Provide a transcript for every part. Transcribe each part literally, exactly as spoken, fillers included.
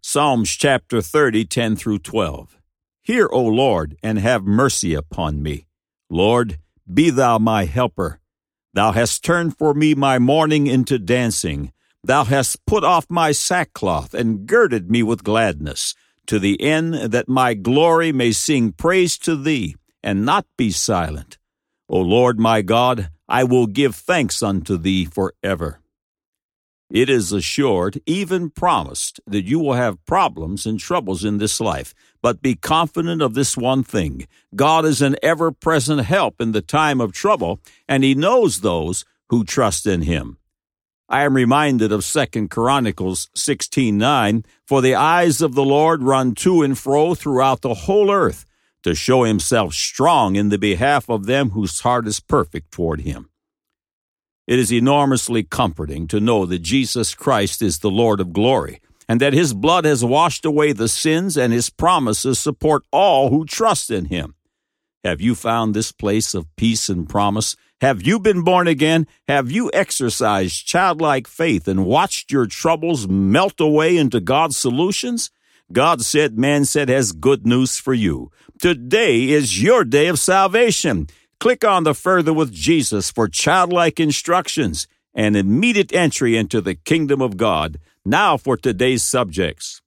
Psalms chapter thirty, ten through twelve. Hear, O Lord, and have mercy upon me. Lord, be thou my helper. Thou hast turned for me my mourning into dancing. Thou hast put off my sackcloth and girded me with gladness, to the end that my glory may sing praise to thee, and not be silent. O Lord my God, I will give thanks unto thee forever. It is assured, even promised, that you will have problems and troubles in this life, but be confident of this one thing: God is an ever-present help in the time of trouble, and He knows those who trust in Him. I am reminded of Second Chronicles sixteen nine, "For the eyes of the Lord run to and fro throughout the whole earth, to show Himself strong in the behalf of them whose heart is perfect toward Him." It is enormously comforting to know that Jesus Christ is the Lord of glory, and that His blood has washed away the sins, and His promises support all who trust in Him. Have you found this place of peace and promise? Have you been born again? Have you exercised childlike faith and watched your troubles melt away into God's solutions? God Said, Man Said has good news for you. Today is your day of salvation. Click on the Further with Jesus for childlike instructions and immediate entry into the kingdom of God. Now for today's subjects.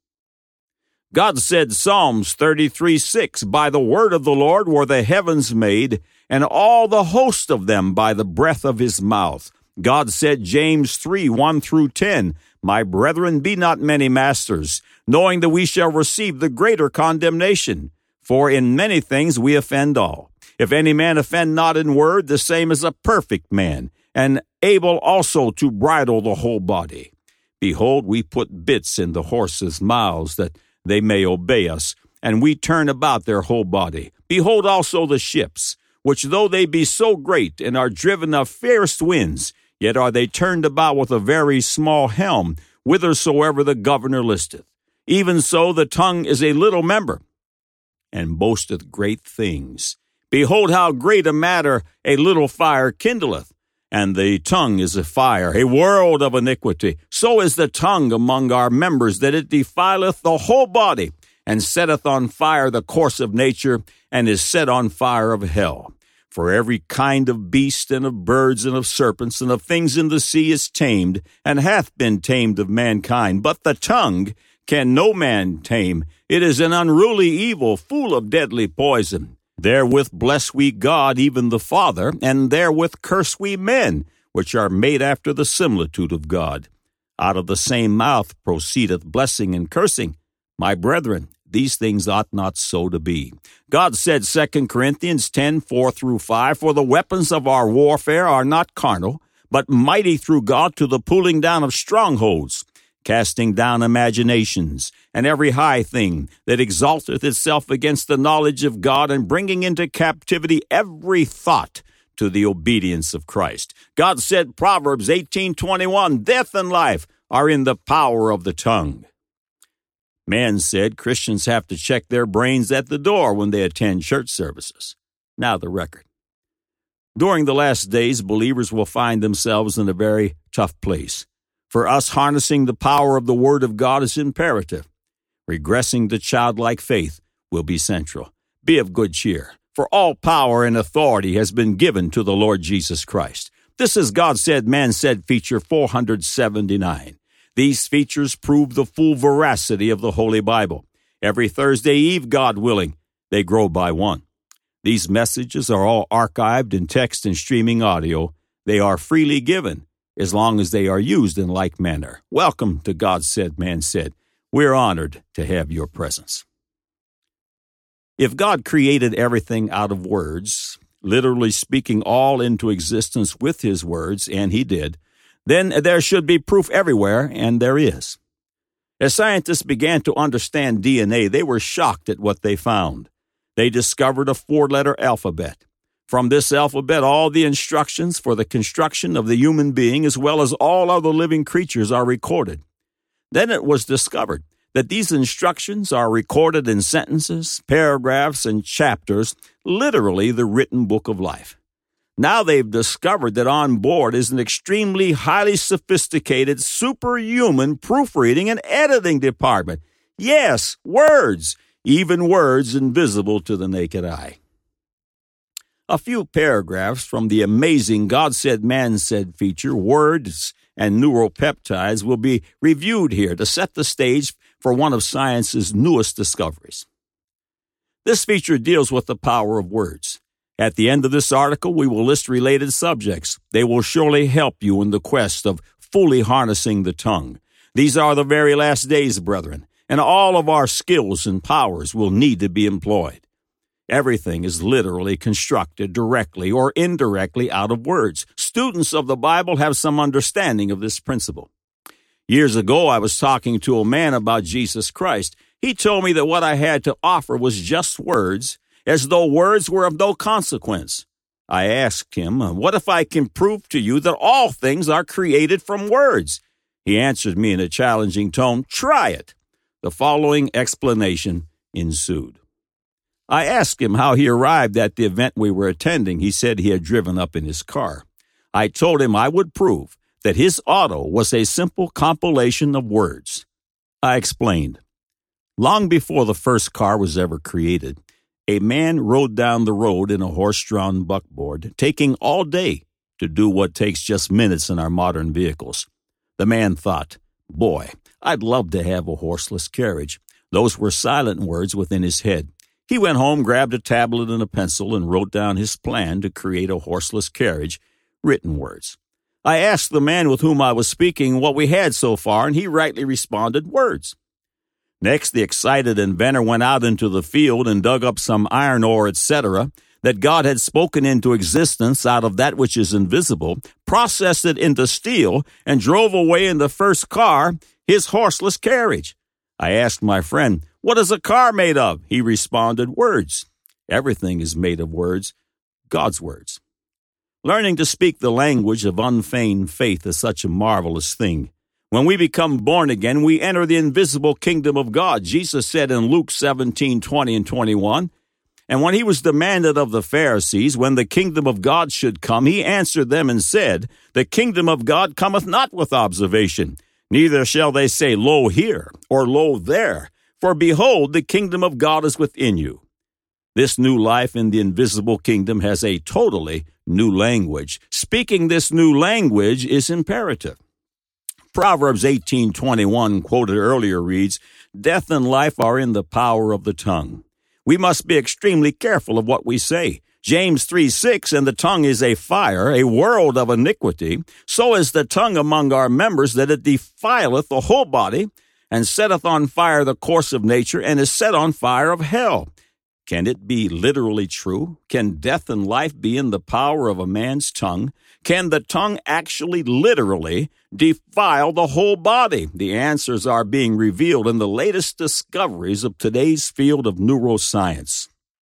God said, Psalms thirty-three six, "By the word of the Lord were the heavens made, and all the host of them by the breath of His mouth." God said, James three one through ten, "My brethren, be not many masters, knowing that we shall receive the greater condemnation. For in many things we offend all. If any man offend not in word, the same is a perfect man, and able also to bridle the whole body. Behold, we put bits in the horses' mouths, that they may obey us, and we turn about their whole body. Behold also the ships, which though they be so great, and are driven of fierce winds, yet are they turned about with a very small helm, whithersoever the governor listeth. Even so the tongue is a little member, and boasteth great things. Behold, how great a matter a little fire kindleth, and the tongue is a fire, a world of iniquity. So is the tongue among our members, that it defileth the whole body, and setteth on fire the course of nature, and is set on fire of hell. For every kind of beast, and of birds, and of serpents, and of things in the sea is tamed, and hath been tamed of mankind. But the tongue can no man tame. It is an unruly evil, full of deadly poison. Therewith bless we God, even the Father, and therewith curse we men, which are made after the similitude of God. Out of the same mouth proceedeth blessing and cursing. My brethren, these things ought not so to be. God said, Second Corinthians ten four through five, "For the weapons of our warfare are not carnal, but mighty through God to the pulling down of strongholds, casting down imaginations, and every high thing that exalteth itself against the knowledge of God, and bringing into captivity every thought to the obedience of Christ." God said, Proverbs eighteen twenty-one, "Death and life are in the power of the tongue." Man said Christians have to check their brains at the door when they attend church services. Now the record. During the last days, believers will find themselves in a very tough place. For us, harnessing the power of the Word of God is imperative. Regressing to childlike faith will be central. Be of good cheer, for all power and authority has been given to the Lord Jesus Christ. This is God Said, Man Said feature four hundred seventy-nine. These features prove the full veracity of the Holy Bible. Every Thursday Eve, God willing, they grow by one. These messages are all archived in text and streaming audio. They are freely given, as long as they are used in like manner. Welcome to God Said, Man Said. We're honored to have your presence. If God created everything out of words, literally speaking all into existence with His words, and He did, then there should be proof everywhere, and there is. As scientists began to understand D N A, they were shocked at what they found. They discovered a four-letter alphabet. From this alphabet, all the instructions for the construction of the human being, as well as all other living creatures, are recorded. Then it was discovered that these instructions are recorded in sentences, paragraphs, and chapters, literally the written book of life. Now they've discovered that on board is an extremely highly sophisticated, superhuman proofreading and editing department. Yes, words, even words invisible to the naked eye. A few paragraphs from the amazing God Said, Man Said feature, Words and Neuropeptides, will be reviewed here to set the stage for one of science's newest discoveries. This feature deals with the power of words. At the end of this article, we will list related subjects. They will surely help you in the quest of fully harnessing the tongue. These are the very last days, brethren, and all of our skills and powers will need to be employed. Everything is literally constructed directly or indirectly out of words. Students of the Bible have some understanding of this principle. Years ago, I was talking to a man about Jesus Christ. He told me that what I had to offer was just words, as though words were of no consequence. I asked him, what if I can prove to you that all things are created from words? He answered me in a challenging tone, try it. The following explanation ensued. I asked him how he arrived at the event we were attending. He said he had driven up in his car. I told him I would prove that his auto was a simple compilation of words. I explained. Long before the first car was ever created, a man rode down the road in a horse-drawn buckboard, taking all day to do what takes just minutes in our modern vehicles. The man thought, boy, I'd love to have a horseless carriage. Those were silent words within his head. He went home, grabbed a tablet and a pencil, and wrote down his plan to create a horseless carriage, written words. I asked the man with whom I was speaking what we had so far, and he rightly responded, words. Next, the excited inventor went out into the field and dug up some iron ore, et cetera, that God had spoken into existence out of that which is invisible, processed it into steel, and drove away in the first car, his horseless carriage. I asked my friend, what is a car made of? He responded, words. Everything is made of words, God's words. Learning to speak the language of unfeigned faith is such a marvelous thing. When we become born again, we enter the invisible kingdom of God. Jesus said in Luke seventeen, twenty and twenty-one, and when he was demanded of the Pharisees when the kingdom of God should come, he answered them and said, the kingdom of God cometh not with observation, neither shall they say, lo here, or lo there, for behold, the kingdom of God is within you. This new life in the invisible kingdom has a totally new language. Speaking this new language is imperative. Proverbs eighteen twenty-one, quoted earlier, reads, death and life are in the power of the tongue. We must be extremely careful of what we say. James three six, and the tongue is a fire, a world of iniquity. So is the tongue among our members, that it defileth the whole body, and setteth on fire the course of nature, and is set on fire of hell. Can it be literally true? Can death and life be in the power of a man's tongue? Can the tongue actually literally defile the whole body? The answers are being revealed in the latest discoveries of today's field of neuroscience.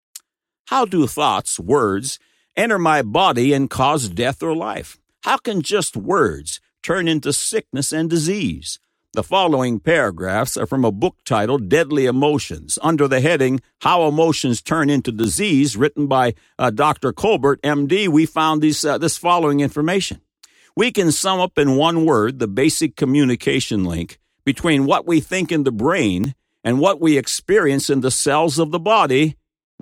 How do thoughts, words, enter my body and cause death or life? How can just words turn into sickness and disease? The following paragraphs are from a book titled Deadly Emotions, under the heading How Emotions Turn into Disease, written by uh, Doctor Colbert, M D. We found these, uh, this following information. We can sum up in one word the basic communication link between what we think in the brain and what we experience in the cells of the body,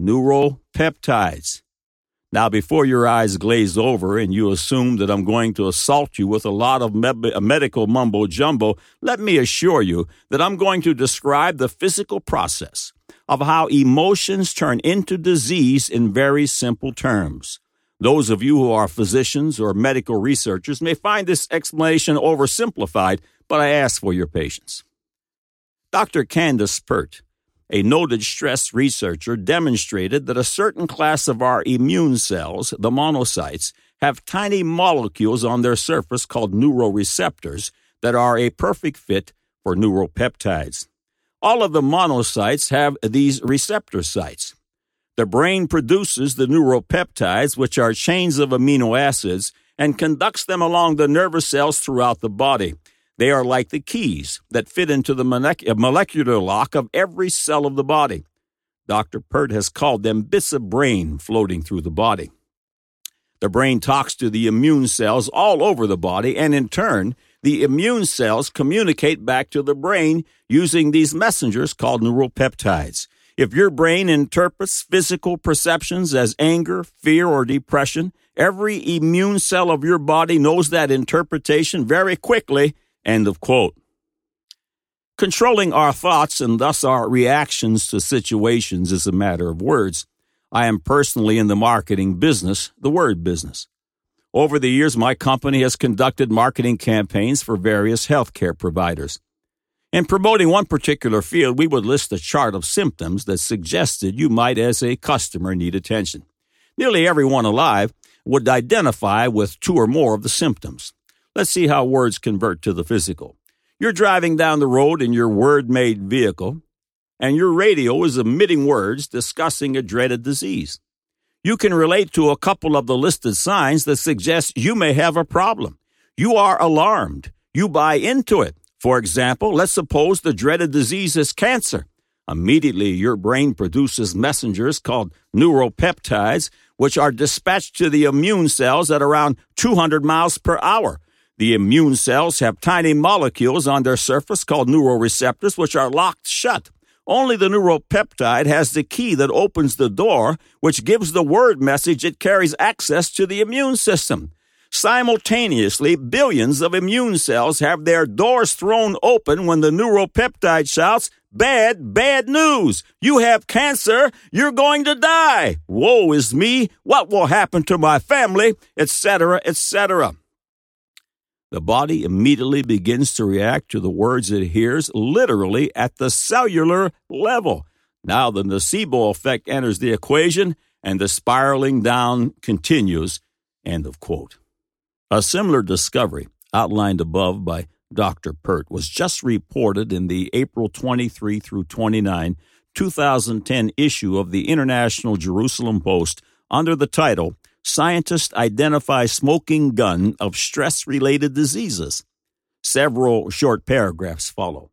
neuropeptides. Now, before your eyes glaze over and you assume that I'm going to assault you with a lot of me- medical mumbo-jumbo, let me assure you that I'm going to describe the physical process of how emotions turn into disease in very simple terms. Those of you who are physicians or medical researchers may find this explanation oversimplified, but I ask for your patience. Doctor Candace Pert, a noted stress researcher, demonstrated that a certain class of our immune cells, the monocytes, have tiny molecules on their surface called neuroreceptors that are a perfect fit for neuropeptides. All of the monocytes have these receptor sites. The brain produces the neuropeptides, which are chains of amino acids, and conducts them along the nervous cells throughout the body. They are like the keys that fit into the molecular lock of every cell of the body. Doctor Pert has called them bits of brain floating through the body. The brain talks to the immune cells all over the body, and in turn, the immune cells communicate back to the brain using these messengers called neuropeptides. If your brain interprets physical perceptions as anger, fear, or depression, every immune cell of your body knows that interpretation very quickly. End of quote. Controlling our thoughts and thus our reactions to situations is a matter of words. I am personally in the marketing business, the word business. Over the years, my company has conducted marketing campaigns for various healthcare providers. In promoting one particular field, we would list a chart of symptoms that suggested you might, as a customer, need attention. Nearly everyone alive would identify with two or more of the symptoms. Let's see how words convert to the physical. You're driving down the road in your word-made vehicle, and your radio is emitting words discussing a dreaded disease. You can relate to a couple of the listed signs that suggest you may have a problem. You are alarmed. You buy into it. For example, let's suppose the dreaded disease is cancer. Immediately, your brain produces messengers called neuropeptides, which are dispatched to the immune cells at around two hundred miles per hour. The immune cells have tiny molecules on their surface called neuroreceptors, which are locked shut. Only the neuropeptide has the key that opens the door, which gives the word message it carries access to the immune system. Simultaneously, billions of immune cells have their doors thrown open when the neuropeptide shouts, "Bad, bad news! You have cancer! You're going to die! Woe is me! What will happen to my family?" et cetera, et cetera. The body immediately begins to react to the words it hears, literally at the cellular level. Now the nocebo effect enters the equation, and the spiraling down continues. End of quote. A similar discovery, outlined above by Doctor Pert, was just reported in the April twenty-third through twenty-ninth, two thousand ten issue of the International Jerusalem Post under the title, "Scientists Identify Smoking Gun of Stress-Related Diseases." Several short paragraphs follow.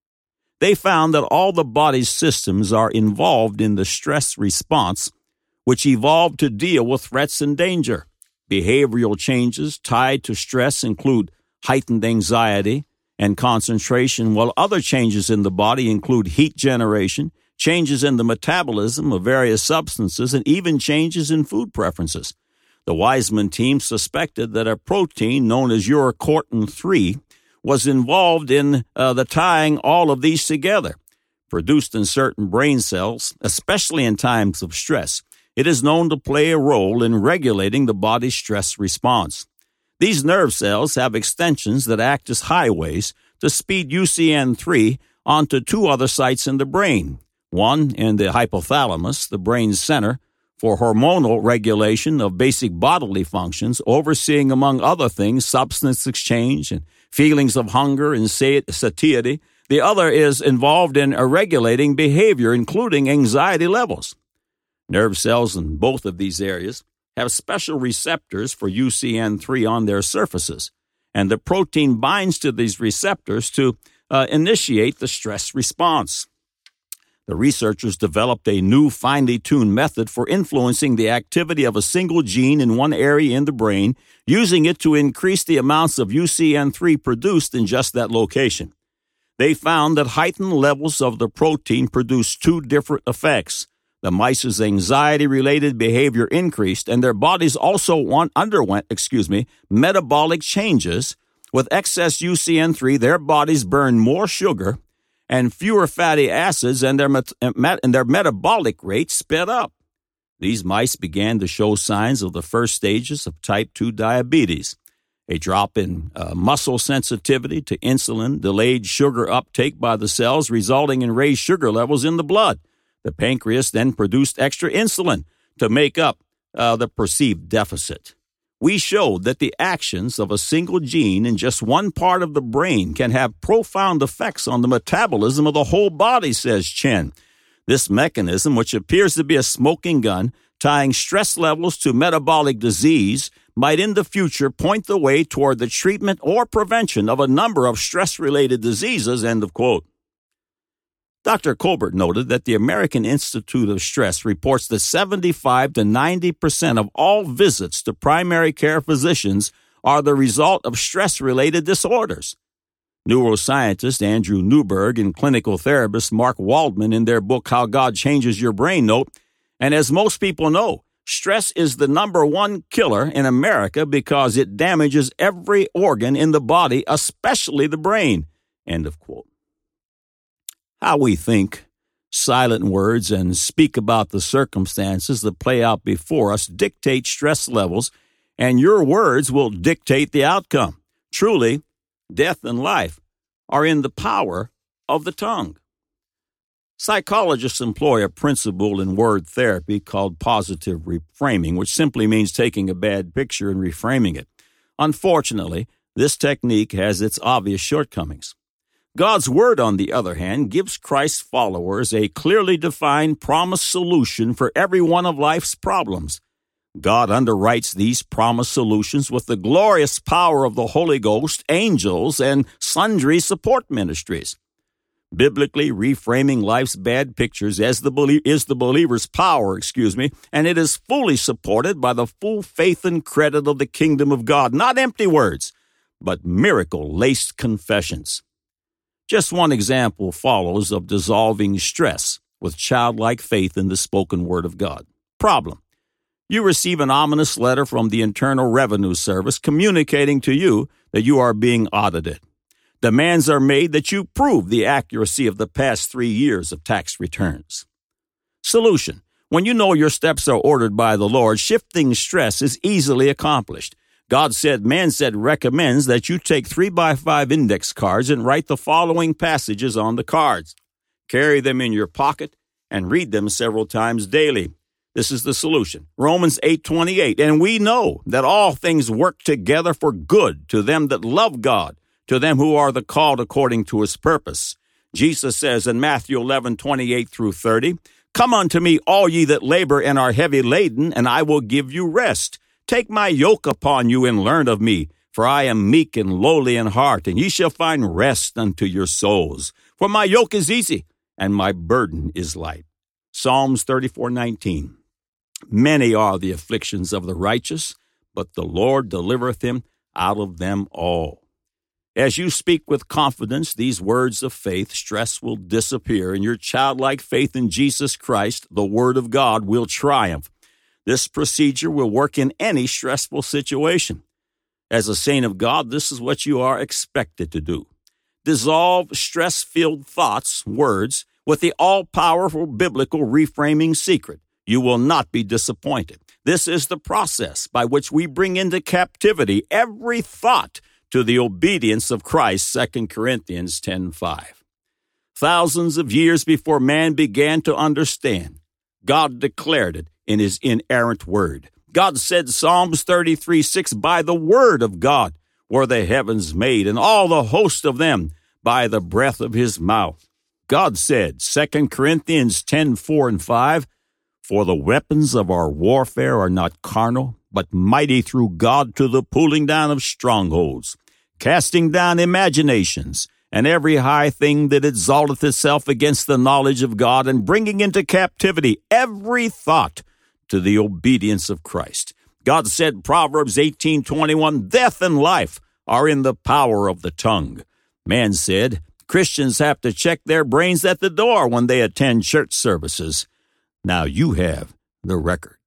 They found that all the body's systems are involved in the stress response, which evolved to deal with threats and danger. Behavioral changes tied to stress include heightened anxiety and concentration, while other changes in the body include heat generation, changes in the metabolism of various substances, and even changes in food preferences. The Weizmann team suspected that a protein known as urocortin three was involved in uh, the tying all of these together. Produced in certain brain cells, especially in times of stress, it is known to play a role in regulating the body's stress response. These nerve cells have extensions that act as highways to speed U C N three onto two other sites in the brain, one in the hypothalamus, the brain's center, for hormonal regulation of basic bodily functions, overseeing, among other things, substance exchange and feelings of hunger and satiety. The other is involved in regulating behavior, including anxiety levels. Nerve cells in both of these areas have special receptors for U C N three on their surfaces, and the protein binds to these receptors to uh, initiate the stress response. The researchers developed a new finely tuned method for influencing the activity of a single gene in one area in the brain, using it to increase the amounts of U C N three produced in just that location. They found that heightened levels of the protein produced two different effects. The mice's anxiety-related behavior increased, and their bodies also want, underwent, excuse me, metabolic changes. With excess U C N three, their bodies burn more sugar and fewer fatty acids, and their, met- and their metabolic rate sped up. These mice began to show signs of the first stages of type two diabetes. A drop in uh, muscle sensitivity to insulin delayed sugar uptake by the cells, resulting in raised sugar levels in the blood. The pancreas then produced extra insulin to make up uh, the perceived deficit. We showed that the actions of a single gene in just one part of the brain can have profound effects on the metabolism of the whole body, says Chen. This mechanism, which appears to be a smoking gun, tying stress levels to metabolic disease, might in the future point the way toward the treatment or prevention of a number of stress-related diseases, end of quote. Doctor Colbert noted that the American Institute of Stress reports that seventy-five to ninety percent of all visits to primary care physicians are the result of stress-related disorders. Neuroscientist Andrew Newberg and clinical therapist Mark Waldman in their book How God Changes Your Brain note, and as most people know, stress is the number one killer in America because it damages every organ in the body, especially the brain. End of quote. How we think, silent words, and speak about the circumstances that play out before us dictate stress levels, and your words will dictate the outcome. Truly, death and life are in the power of the tongue. Psychologists employ a principle in word therapy called positive reframing, which simply means taking a bad picture and reframing it. Unfortunately, this technique has its obvious shortcomings. God's Word, on the other hand, gives Christ's followers a clearly defined promised solution for every one of life's problems. God underwrites these promised solutions with the glorious power of the Holy Ghost, angels, and sundry support ministries. Biblically, reframing life's bad pictures as the belie- is the believer's power, excuse me, and it is fully supported by the full faith and credit of the kingdom of God, not empty words, but miracle-laced confessions. Just one example follows of dissolving stress with childlike faith in the spoken word of God. Problem: you receive an ominous letter from the Internal Revenue Service communicating to you that you are being audited. Demands are made that you prove the accuracy of the past three years of tax returns. Solution: when you know your steps are ordered by the Lord, shifting stress is easily accomplished. God said, man said recommends that you take three by five index cards and write the following passages on the cards. Carry them in your pocket and read them several times daily. This is the solution. Romans eight twenty-eight, and we know that all things work together for good to them that love God, to them who are the called according to his purpose. Jesus says in Matthew eleven twenty-eight through thirty, come unto me, all ye that labor and are heavy laden, and I will give you rest. Take my yoke upon you and learn of me, for I am meek and lowly in heart, and ye shall find rest unto your souls. For my yoke is easy, and my burden is light. Psalms thirty-four nineteen. Many are the afflictions of the righteous, but the Lord delivereth him out of them all. As you speak with confidence these words of faith, stress will disappear, and your childlike faith in Jesus Christ, the Word of God, will triumph. This procedure will work in any stressful situation. As a saint of God, this is what you are expected to do. Dissolve stress-filled thoughts, words, with the all-powerful biblical reframing secret. You will not be disappointed. This is the process by which we bring into captivity every thought to the obedience of Christ, Second Corinthians ten five. Thousands of years before man began to understand, God declared it in his inerrant word. God said, Psalms thirty-three six, by the word of God were the heavens made, and all the host of them by the breath of his mouth. God said, Second Corinthians ten four and five, for the weapons of our warfare are not carnal, but mighty through God to the pulling down of strongholds, casting down imaginations, and every high thing that exalteth itself against the knowledge of God, and bringing into captivity every thought to the obedience of Christ. God said, Proverbs eighteen twenty-one, death and life are in the power of the tongue. Man said, Christians have to check their brains at the door when they attend church services. Now you have the record.